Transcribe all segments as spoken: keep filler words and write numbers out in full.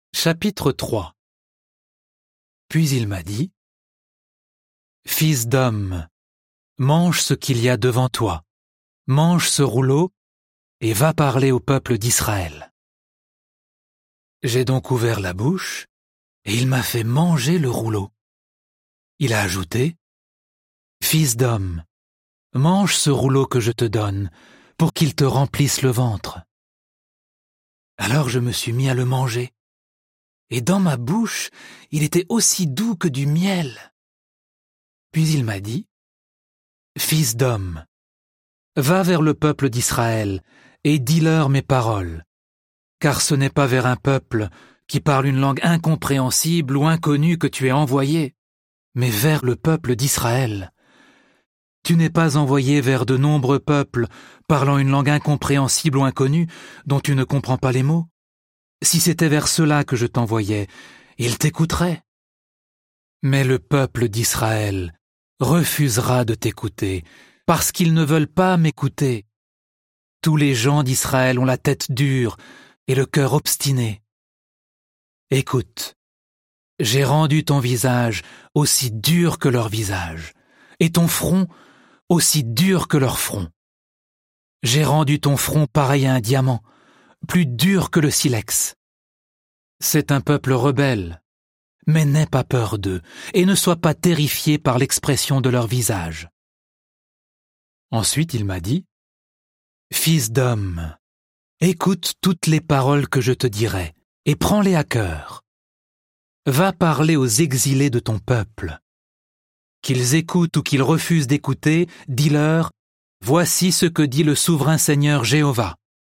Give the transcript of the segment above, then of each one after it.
Chapitre trois. Puis il m'a dit, « Fils d'homme, mange ce qu'il y a devant toi, mange ce rouleau et va parler au peuple d'Israël. » J'ai donc ouvert la bouche et il m'a fait manger le rouleau. Il a ajouté, « Fils d'homme, mange ce rouleau que je te donne pour qu'il te remplisse le ventre. » Alors je me suis mis à le manger. Et dans ma bouche, il était aussi doux que du miel. Puis il m'a dit, « Fils d'homme, va vers le peuple d'Israël et dis-leur mes paroles, car ce n'est pas vers un peuple qui parle une langue incompréhensible ou inconnue que tu es envoyé, mais vers le peuple d'Israël. Tu n'es pas envoyé vers de nombreux peuples parlant une langue incompréhensible ou inconnue dont tu ne comprends pas les mots. Si c'était vers cela que je t'envoyais, ils t'écouteraient. Mais le peuple d'Israël refusera de t'écouter, parce qu'ils ne veulent pas m'écouter. Tous les gens d'Israël ont la tête dure et le cœur obstiné. Écoute, j'ai rendu ton visage aussi dur que leur visage, et ton front aussi dur que leur front. J'ai rendu ton front pareil à un diamant, plus dur que le silex. C'est un peuple rebelle, mais n'aie pas peur d'eux, et ne sois pas terrifié par l'expression de leur visage. Ensuite il m'a dit, « Fils d'homme, écoute toutes les paroles que je te dirai, et prends-les à cœur. Va parler aux exilés de ton peuple. Qu'ils écoutent ou qu'ils refusent d'écouter, dis-leur, voici ce que dit le souverain Seigneur Jéhovah. »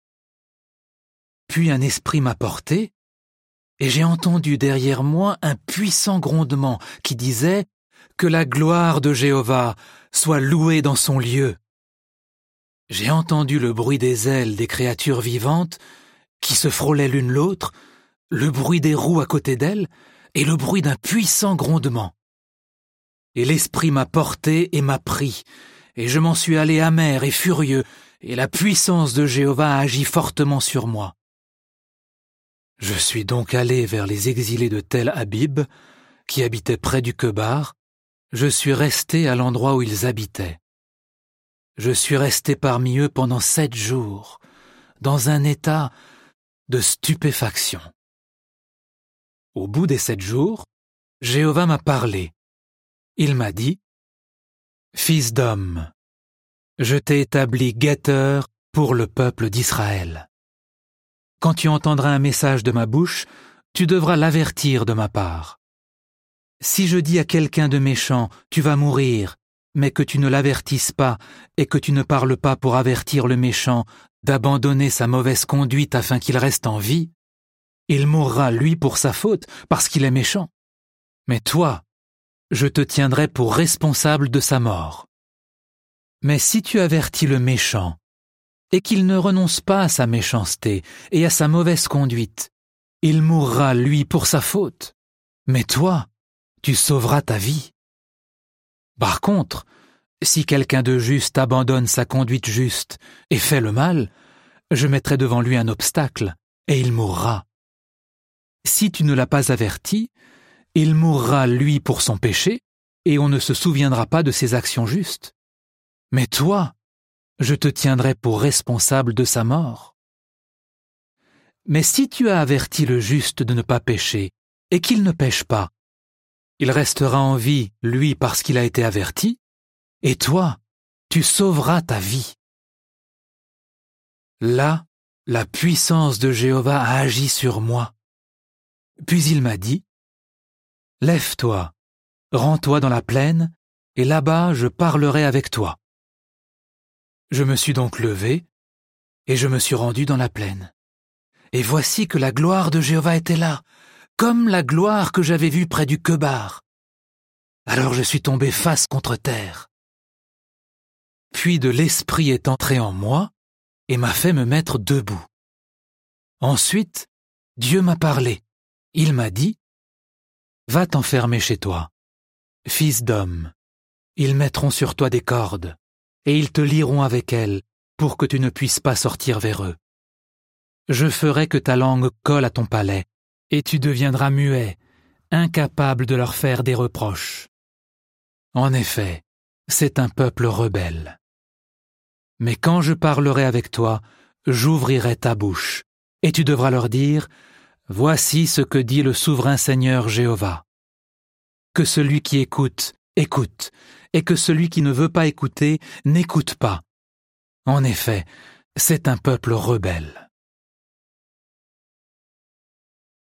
Puis un esprit m'a porté, et j'ai entendu derrière moi un puissant grondement qui disait que la gloire de Jéhovah soit louée dans son lieu. J'ai entendu le bruit des ailes des créatures vivantes qui se frôlaient l'une l'autre, le bruit des roues à côté d'elles et le bruit d'un puissant grondement. Et l'esprit m'a porté et m'a pris, et je m'en suis allé amer et furieux, et la puissance de Jéhovah a agi fortement sur moi. Je suis donc allé vers les exilés de Tel Abib, qui habitaient près du Kebar. Je suis resté à l'endroit où ils habitaient. Je suis resté parmi eux pendant sept jours, dans un état de stupéfaction. Au bout des sept jours, Jéhovah m'a parlé. Il m'a dit, « Fils d'homme, je t'ai établi guetteur pour le peuple d'Israël. Quand tu entendras un message de ma bouche, tu devras l'avertir de ma part. Si je dis à quelqu'un de méchant, tu vas mourir, mais que tu ne l'avertisses pas et que tu ne parles pas pour avertir le méchant d'abandonner sa mauvaise conduite afin qu'il reste en vie, il mourra lui pour sa faute parce qu'il est méchant. Mais toi, je te tiendrai pour responsable de sa mort. Mais si tu avertis le méchant, et qu'il ne renonce pas à sa méchanceté et à sa mauvaise conduite, il mourra lui pour sa faute, mais toi, tu sauveras ta vie. Par contre, si quelqu'un de juste abandonne sa conduite juste et fait le mal, je mettrai devant lui un obstacle, et il mourra. Si tu ne l'as pas averti, il mourra lui pour son péché, et on ne se souviendra pas de ses actions justes. Mais toi, je te tiendrai pour responsable de sa mort. Mais si tu as averti le juste de ne pas pécher, et qu'il ne pêche pas, il restera en vie, lui, parce qu'il a été averti, et toi, tu sauveras ta vie. Là, la puissance de Jéhovah a agi sur moi. Puis il m'a dit, « Lève-toi, rends-toi dans la plaine, et là-bas je parlerai avec toi. » Je me suis donc levé, et je me suis rendu dans la plaine. Et voici que la gloire de Jéhovah était là, comme la gloire que j'avais vue près du Kebar. Alors je suis tombé face contre terre. Puis de l'Esprit est entré en moi, et m'a fait me mettre debout. Ensuite, Dieu m'a parlé. Il m'a dit, « Va t'enfermer chez toi, fils d'homme. Ils mettront sur toi des cordes. » Et ils te lieront avec elles, pour que tu ne puisses pas sortir vers eux. Je ferai que ta langue colle à ton palais, et tu deviendras muet, incapable de leur faire des reproches. En effet, c'est un peuple rebelle. Mais quand je parlerai avec toi, j'ouvrirai ta bouche, et tu devras leur dire, « Voici ce que dit le souverain Seigneur Jéhovah. Que celui qui écoute, écoute, et que celui qui ne veut pas écouter, n'écoute pas. En effet, c'est un peuple rebelle. »